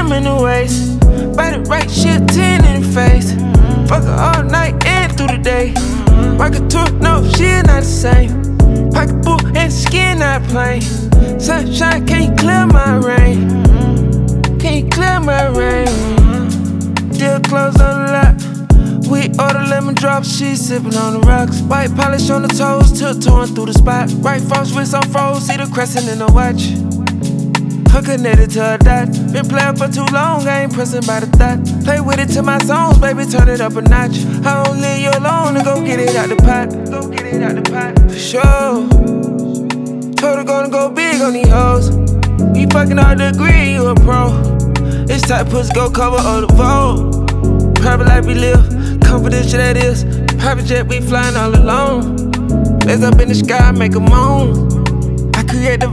gym in the waist. Body right, shit 10 in the face. Fuck her all night and through the day. Rocket tour, no, she not the same. Pocketbook and skin not plain. Sunshine can't clear my rain. Can't clear my rain. Still closed on the lot. We order lemon drops, she sippin' on the rocks. White polish on the toes, tiptoeing through the spot. Right false wrist on froze, see the crescent in the watch. I'm connected to a dot. Been playing for too long, I ain't pressing by the thought. Play with it to my songs, baby, turn it up a notch. I don't leave you alone to go get it out the pot. Go get it out the pot, for sure. Told her gonna go big on these hoes. You fucking hard to agree, you a pro. This type pussy go cover all the Vogue. Private life we live, confidential that is. Private jet we flying all alone. Legs up in the sky, make a moan. I create the